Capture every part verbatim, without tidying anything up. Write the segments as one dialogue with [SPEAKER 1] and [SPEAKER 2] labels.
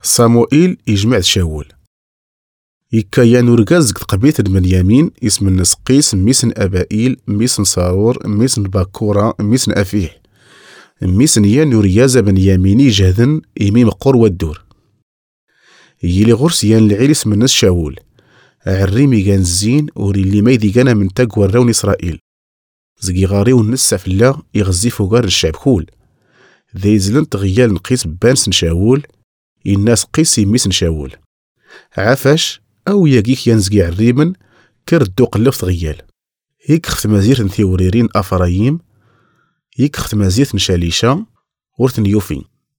[SPEAKER 1] صاموئيل يجمع شاول. يكا يانورغاز قبيلة بنيامين اسم الناس قيس ميسن أبائيل ميسن صارور ميسن باكورة ميسن أفيح ميسن يانورياز بنياميني جهدن إميم قور والدور. يلي غرس يان العيل اسم الناس شاول عريمي كان الزين وري اللي ما يدي كان من تقوى الرون إسرائيل زقي غاري ونسا في الله يغزي فوقار الشعب كول ذي زلن تغيال نقيس بانس نشاول الناس قيسي ميسن شاول عافاش أو ياقيك ينزقي عريمن كردو قلف غيال هيك خت مزيرة ثيوريرين أفرايم هيك خت مزيرة نشاليشا ورثن يوفي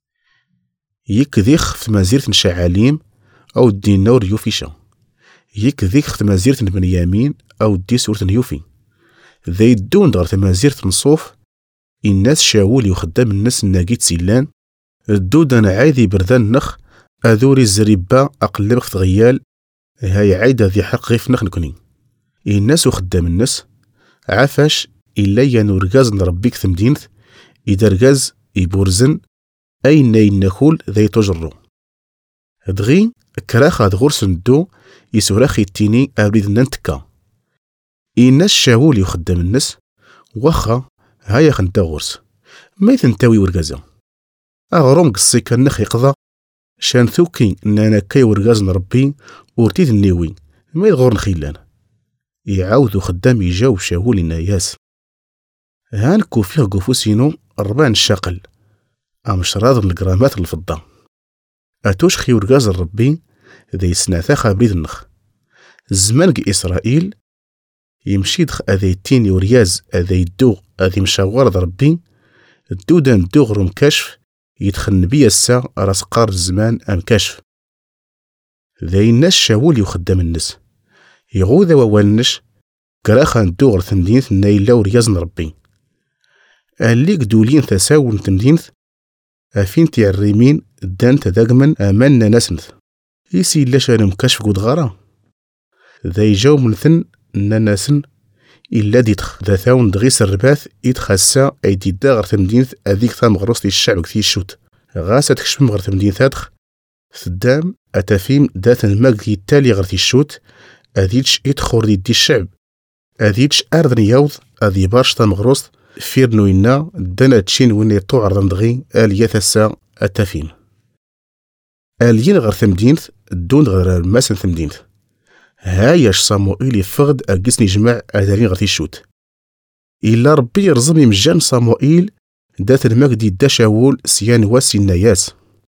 [SPEAKER 1] هيك ذيك خت مزيرة نشعاليم أو الدينور يوفيشا هيك ذيك خت مزيرة بنيامين أو الديس ورثن يوفي ذي الدون دار تمازيرة نصوف الناس شاول يخدم الناس الناقيت سيلان الدود أنا عايدي بردان نخ أذوري الزريبة أقلب خت غيال هاي عايدة ذي حق غيف نخ نكوني الناس وخدام الناس عافاش إلا يانورغاز نربيك ثمدينث إذا رغاز يبورزن أين ناكول ذي تجرو دغي كراخا دغورس ندو يسوراخي التيني أريد ننتكا الناس شاول يخدم الناس واخا هايا خنتا غورس ما يثنتاوي ورغازا أغروم قصي كان نخ يقضى شان ثوكي نانا كي ورغاز نربي ورتيد النيوي ما يغور نخيلان يعاودو خدام يجاو شاول الناياس هانكو فيه قفوسينو أربعين شاقل أمش راض الجرامات الفضة أتوش خي ورغاز الربي ذي سناثا خابريد النخ زمان إسرائيل يمشي دخ أذي تيني ورياز أذي الدوغ أذي مشاور ربي الدودان الدوغ رم كشف يدخل نبي السا راس قار الزمان أم كشف ذي الناس شاول يخدم الناس يغوذا ووالنش كراخا ندوغر ثمدينث نايلا ورياز نربي الليك دولين ثساون ثمدينث أفين تعريمين دان تذاقمن أماننا ناسنث يسي إلا شانم كشف قد غارا ذي جو منثن ناناسن إلا ديتخ ذا ثاون دغيس الرباث إدخاسا أيدي داغر ثمدينث أذيك ثام غروس الشعب كثي الشوت غاسا تكشف مغر ثمدينث أدخ ثدام أتافيم دات الماق يتالي غرثي الشوت أذيتش إدخور دي الشعب أذيتش أرض يوض أذي بارش ثام غروس فيرنو إنا دانا تشين وين يطوع رندغي آلية ثسا أتافيم آليين غر ثمدينث دون غير الماسن ثمدينث هاياش صاموئيل يفقد أقسني جماع أدارين غثي الشوت إلا ربي يرزمي مجان صاموئيل دات المجدي دا شاول سيان واسي الناياس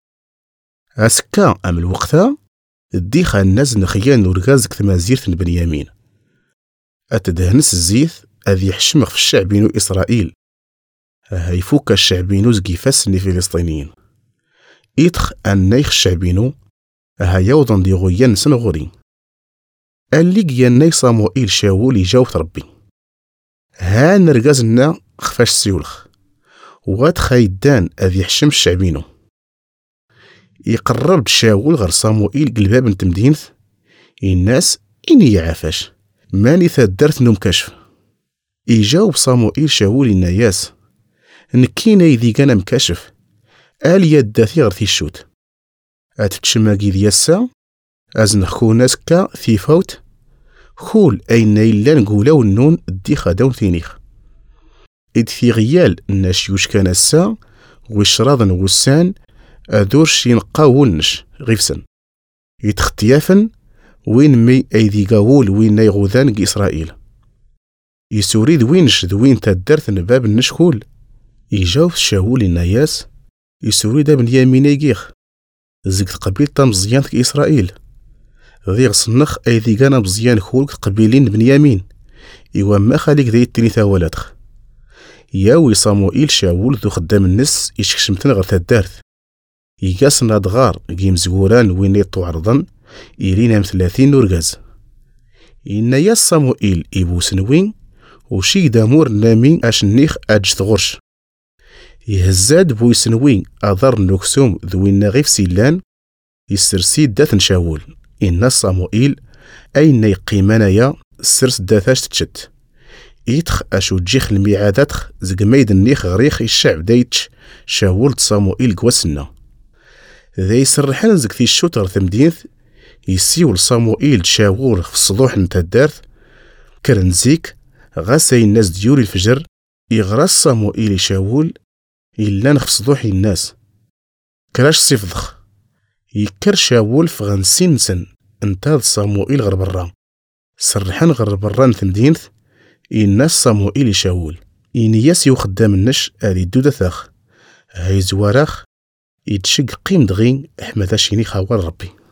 [SPEAKER 1] أسكا أم الوقتا الديخا الناز نخيان ورغازك ثمازيرة بنيامين أتدهنس الزيث أذي يحشمخ في الشعبينو إسرائيل هايفوك الشعبينو زقيفاسني فلسطينيين إيتخ أن نيخ الشعبينو هايوضن دي غيان سنغوري الليق ياني صاموئيل شاول يجاوب ربي ها نرغازنا خفاش سيولخ وغاد خايدان أذي يحشم الشعبينو يقرب شاول غير صاموئيل قلباب نتمدينث الناس إني يعافاش ماني ثادرت نوم كشف يجاوب صاموئيل شاول الناياس نكينا يذي كان مكشف آل يداثي غير الشوت أتتشماقي دياسا أزنخكو ناس كا في فوت خول أين إلا نقولاو النون دي خداون ثينيخ إد في غيال الناش يوش كان السا وشراضن وسان أدورش ينقاولنش غيفسن يتختيافن وين مي أيدي قاول وين نايغوذان إسرائيل يسوريد وينش دوين تدرت نباب النشكول يجاوب شاول الناياس يسوريد من يميني جيخ زقت قبيل تمزيان إسرائيل ذي غصنخ أيدي كان مزيان خولك قبيلين بنيامين إوا ما خاليك ذي التني ثاولاتخ ياوي صاموئيل شاول ذو خدام النس يشكشمتن غير تدارث يقاسنا دغار قيم زغوران وين يطو عرضن إيرينا ثلاثين نورغاز إنا يا صاموئيل إبو سنوين وشي دامور نامي أش النيخ أجت غرش يهزاد بوي سنوين أضر نوكسوم ذوين غيف سيلان يسرسيد داثن شاول إنا صاموئيل أين يقيمانايا السرس داثاش تتشت إيتخ أشو تجيخ الميعاداتخ زقميد النيخ غريخ الشعب دايتش شاول صاموئيل قواسنا ذا يسرحان زكتي الشوتر ثمدينث يسيول صاموئيل تشاور في الصدوح نتا الدارث كرنزيك غاسي الناس ديوري الفجر يغرس صاموئيل يشاول إلا نخف صدوحي الناس كراش صفضخ يكر شاول في غنسين نسن انتاذ صاموئيل غير برا سرحان غير برا ثمدينث الناس صاموئيل يشاول إنياس يوخدام النش هذه الدودة ثاخ هاي زواراخ يتشق قيم دغين احمد شيني خوار ربي.